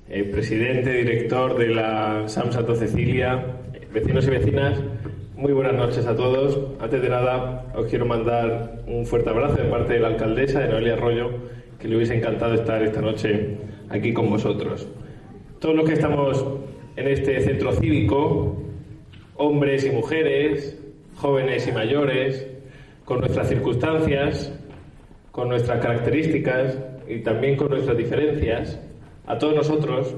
presidente, director de la SAM Santa Cecilia, vecinos y vecinas, muy buenas noches a todos. Antes de nada, os quiero mandar un fuerte abrazo de parte de la alcaldesa, de Noelia Arroyo, que le hubiese encantado estar esta noche aquí con vosotros. Todos los que estamos en este centro cívico, hombres y mujeres, jóvenes y mayores, con nuestras circunstancias, con nuestras características y también con nuestras diferencias, a todos nosotros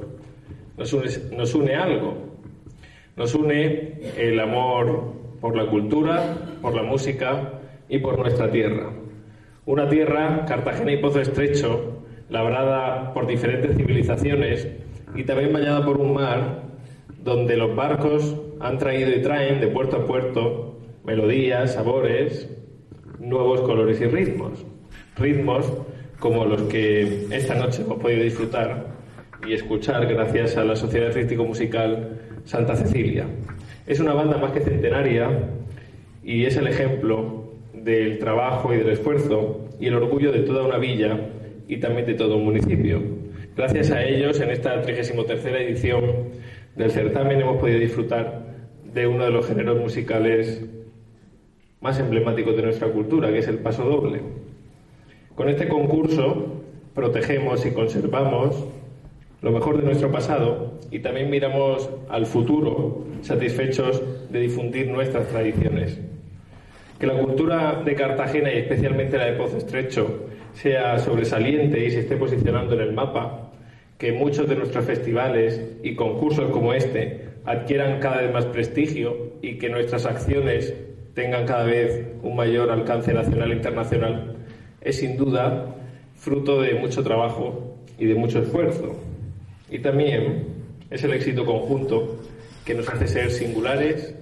nos une algo. Nos une el amor por la cultura, por la música y por nuestra tierra. Una tierra, Cartagena y Pozo Estrecho, labrada por diferentes civilizaciones y también bañada por un mar donde los barcos han traído y traen de puerto a puerto melodías, sabores, nuevos colores y ritmos. Ritmos como los que esta noche hemos podido disfrutar y escuchar gracias a la Sociedad Artístico-Musical Santa Cecilia. Es una banda más que centenaria y es el ejemplo del trabajo y del esfuerzo y el orgullo de toda una villa y también de todo un municipio. Gracias a ellos, en esta 33ª edición del certamen hemos podido disfrutar de uno de los géneros musicales más emblemáticos de nuestra cultura, que es el paso doble. Con este concurso protegemos y conservamos lo mejor de nuestro pasado y también miramos al futuro, satisfechos de difundir nuestras tradiciones. Que la cultura de Cartagena y especialmente la de Pozo Estrecho sea sobresaliente y se esté posicionando en el mapa, que muchos de nuestros festivales y concursos como este adquieran cada vez más prestigio y que nuestras acciones tengan cada vez un mayor alcance nacional e internacional, es sin duda fruto de mucho trabajo y de mucho esfuerzo. Y también es el éxito conjunto que nos hace ser singulares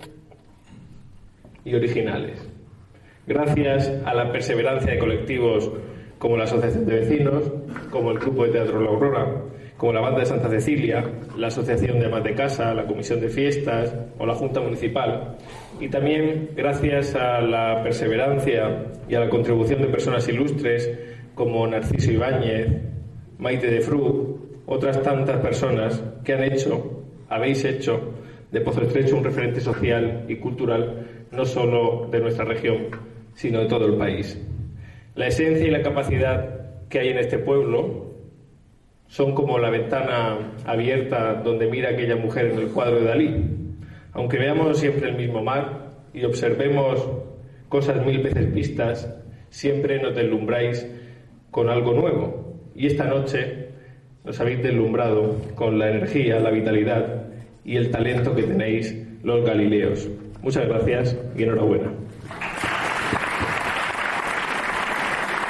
y originales. Gracias a la perseverancia de colectivos como la Asociación de Vecinos, como el Grupo de Teatro La Aurora, como la Banda de Santa Cecilia, la Asociación de Amas de Casa, la Comisión de Fiestas o la Junta Municipal. Y también gracias a la perseverancia y a la contribución de personas ilustres como Narciso Ibáñez, Maite de Fru, otras tantas personas que habéis hecho de Pozo Estrecho un referente social y cultural no solo de nuestra región, sino de todo el país. La esencia y la capacidad que hay en este pueblo son como la ventana abierta donde mira aquella mujer en el cuadro de Dalí. Aunque veamos siempre el mismo mar y observemos cosas 1000 veces vistas, siempre nos deslumbráis con algo nuevo. Y esta noche nos habéis deslumbrado con la energía, la vitalidad y el talento que tenéis los galileos. Muchas gracias y enhorabuena.